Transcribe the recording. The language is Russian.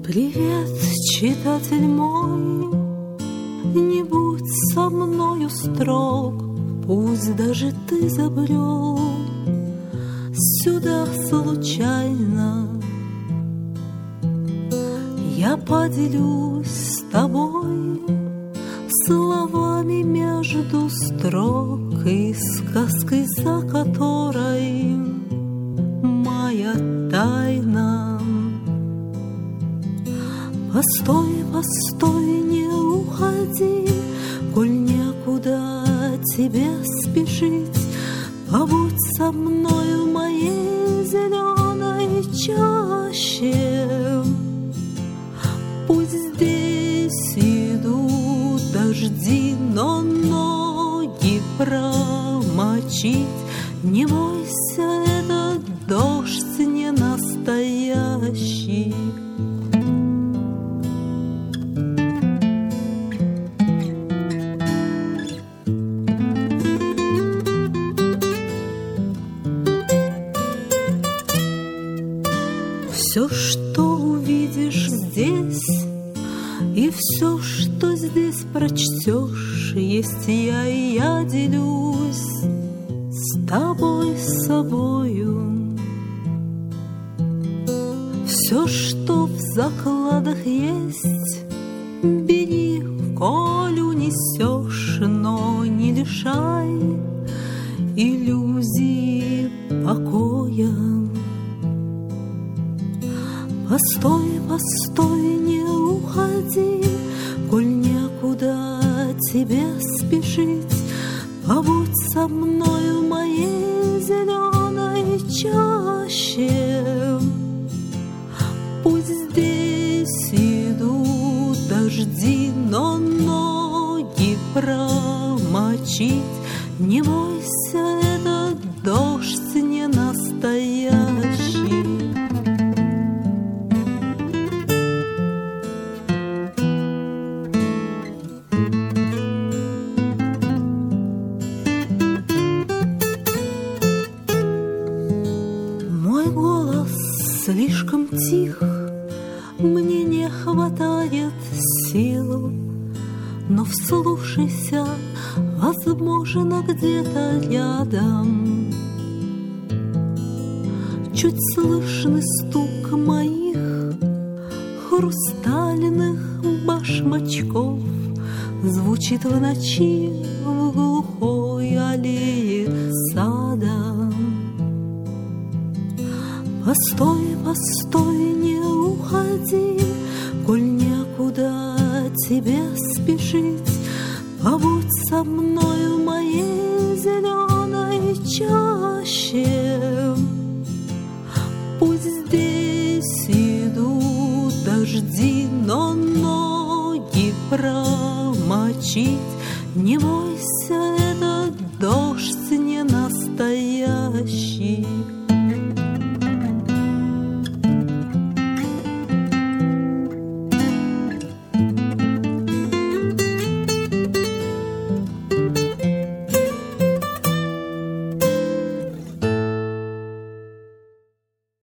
Привет, читатель мой, не будь со мною строг, пусть даже ты забрел сюда случайно. Я поделюсь с тобой словами между строк и сказкой, за которой моя тайна. Постой, постой, не уходи, коль некуда тебе спешить. Побудь со мною в моей зеленой чаще. Пусть здесь идут дожди, но ноги промочить не бойся, этот дождь не настоящий. Все, что увидишь здесь, и все, что здесь прочтешь, есть я, и я делюсь с тобой собою. Все, что в закладах есть, бери, коль унесешь, но не лишай иллюзии покоя. Постой, постой, не уходи, коль некуда тебе спешить. Побудь со мною в моей зеленой чаще. Пусть здесь идут дожди, но ноги промочить не бойся, этот дождь не настоящий. Слишком тих, мне не хватает сил, но вслушайся, возможно, где-то рядом чуть слышный стук моих хрустальных башмачков звучит в ночи в глухой аллее сада. Постой, постой, не уходи,